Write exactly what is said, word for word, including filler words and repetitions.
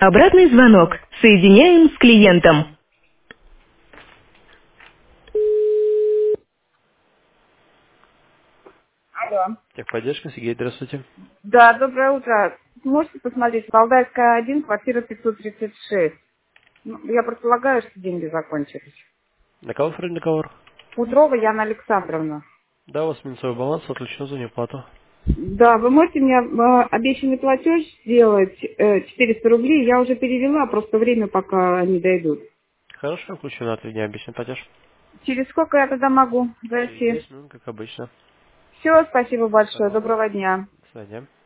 Обратный звонок. Соединяем с клиентом. Алло. Техподдержка, Сергей, здравствуйте. Да, доброе утро. Можете посмотреть, Валдайская один, квартира пятьсот тридцать шесть. Ну, я предполагаю, что деньги закончились. На кого оформили договор? Утрова Яна Александровна. Да, у вас минусовой баланс, отключено за неуплату. Да, вы можете мне э, обещанный платеж сделать э, четыреста рублей? Я уже перевела, просто время пока они дойдут. Хорошо, включено на три дня обещанный платеж. Через сколько я тогда могу Через зайти? десять минут, как обычно. Все, спасибо большое, Пожалуйста. доброго дня. До свидания.